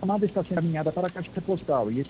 chamada está sendo encaminhada para a caixa postal e esse